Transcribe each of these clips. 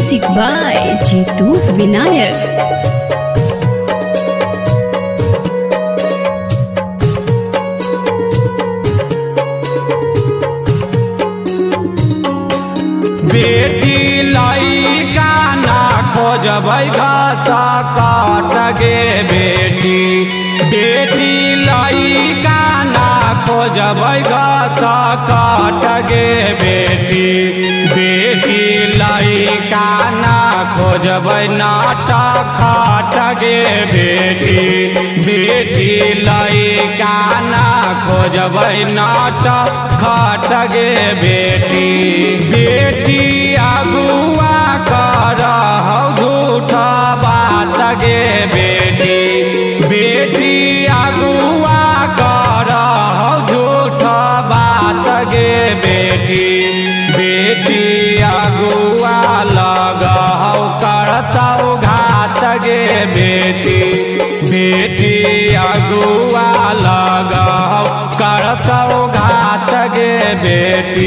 Music by Jitu Vinayak. बेटी लइका ना खोजबै घास काट गे बेटी बेटी लइका ना खोजबै घास काट गे बेटी बेटी लइका ना खोजबै नाटा खाट गे बेटी बेटी लइका ना खोजबै नाटा खाट गे बेटी बेटी अगुआ करहु झूठा बात गे बेटी बेटी अगुआ करहु झूठा बात गे बेटी बेटी अगुआ लगहु करतौ घात गे बेटी बेटी अगुआ लगहु करतौ घात गे बेटी।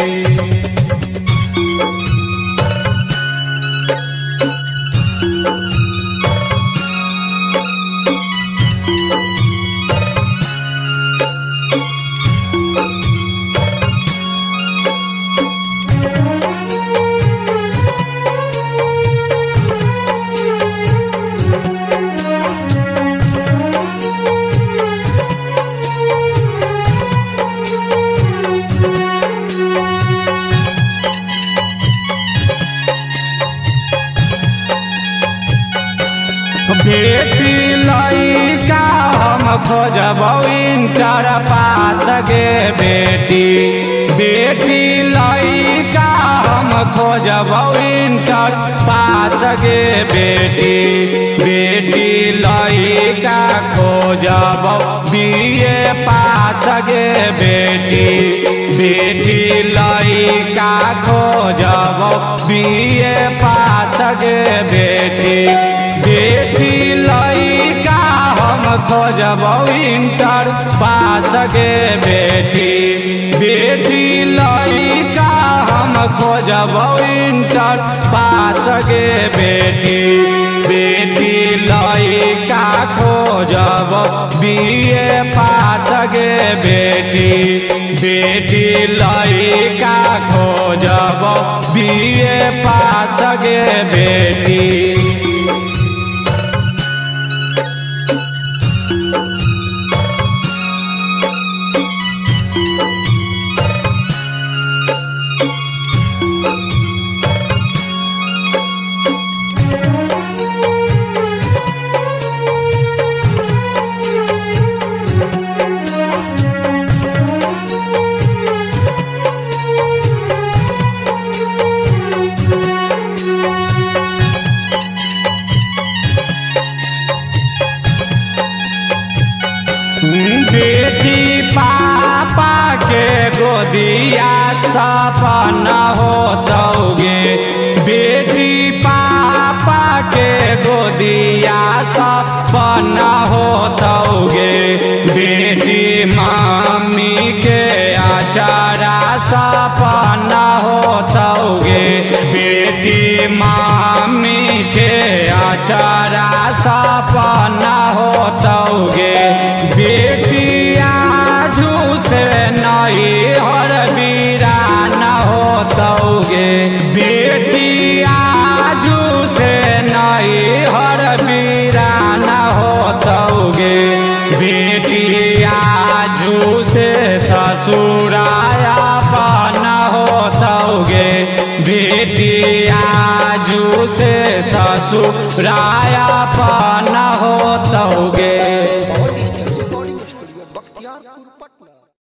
बेटी लइका हम खोजबौ इंटर पास गे बेटी बेटी लइका हम खोजबौ इंटर पास गे बेटी बेटी लइका खोजबौ बीए पास गे बेटी बेटी लइका खोजबौ बीए पास गे बेटी बेटी लइका हम खोजबौ इंटर पास गे बेटी बेटी लइका हम खोजबौ इंटर पास गे बेटी बेटी लइका खोजबौ बीए पास गे बेटी बेटी लइका खोजबौ बीए पास गे बेटी। बेटी पापा के गोदिया सपना होतौगे बेटी पापा के गोदिया सपना होतौगे बेटी मम्मी के अचारा सपना होतौगे बेटी मम्मी के अचारा सपना होतौगे बेटी आजू से नई हर बीरा न होतौगे बेटी आजू से नई हर बीरा न होतौगे बेटी आजू से ससुराया पान होतौगे बेटी आजू से ससुराया